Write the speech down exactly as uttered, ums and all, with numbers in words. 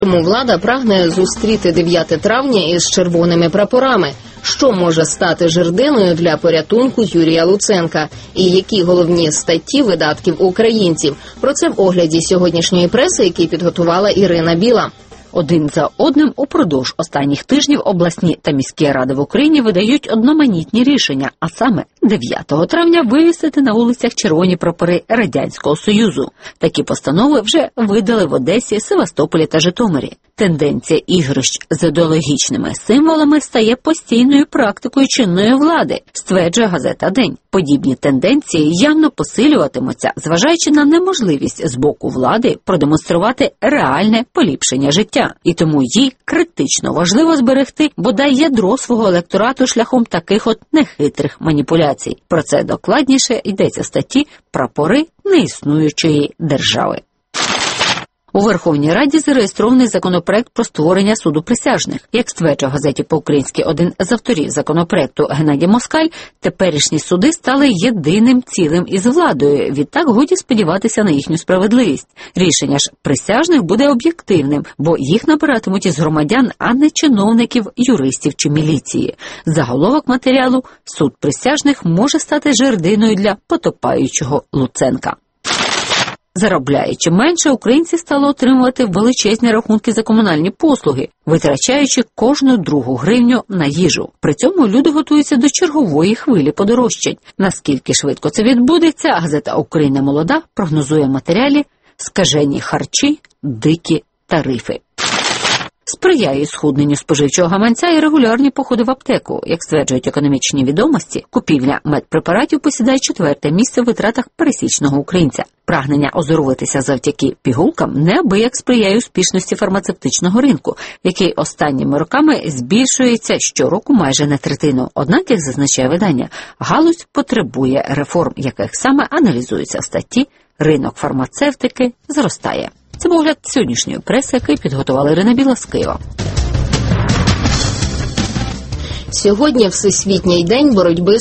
Тому влада прагне зустріти дев'яте травня із червоними прапорами. Що може стати жердиною для порятунку Юрія Луценка? І які головні статті видатків українців? Про це в огляді сьогоднішньої преси, який підготувала Ірина Біла. Один за одним упродовж останніх тижнів обласні та міські ради в Україні видають одноманітні рішення, а саме дев'ятого травня вивісити на вулицях червоні прапори Радянського Союзу. Такі постанови вже видали в Одесі, Севастополі та Житомирі. Тенденція ігрищ з ідеологічними символами стає постійною практикою чинної влади, стверджує газета «День». Подібні тенденції явно посилюватимуться, зважаючи на неможливість з боку влади продемонструвати реальне поліпшення життя. І тому їй критично важливо зберегти бодай ядро свого електорату шляхом таких от нехитрих маніпуляцій. Про це докладніше йдеться в статті «Прапори неіснуючої держави». У Верховній Раді зареєстрований законопроект про створення суду присяжних. Як стверджує в газеті «По-українськи» один з авторів законопроекту Геннадій Москаль, теперішні суди стали єдиним цілим із владою. Відтак годі сподіватися на їхню справедливість. Рішення ж присяжних буде об'єктивним, бо їх набиратимуть із громадян, а не чиновників, юристів чи міліції. Заголовок матеріалу «Суд присяжних може стати жердиною для потопаючого Луценка». Заробляючи менше, українці стали отримувати величезні рахунки за комунальні послуги, витрачаючи кожну другу гривню на їжу. При цьому люди готуються до чергової хвилі подорожчань. Наскільки швидко це відбудеться, газета «Україна молода» прогнозує в матеріалі «Скажені харчі, дикі тарифи». Сприяє схудненню споживчого гаманця і регулярні походи в аптеку. Як стверджують економічні відомості, купівля медпрепаратів посідає четверте місце в витратах пересічного українця. Прагнення оздоровитися завдяки пігулкам неабияк сприяє успішності фармацевтичного ринку, який останніми роками збільшується щороку майже на третину. Однак, як зазначає видання, галузь потребує реформ, яких саме аналізуються в статті «Ринок фармацевтики зростає». Це був огляд сьогоднішньої преси, який підготувала Ірина Біла з Києва. Сьогодні Всесвітній день боротьби з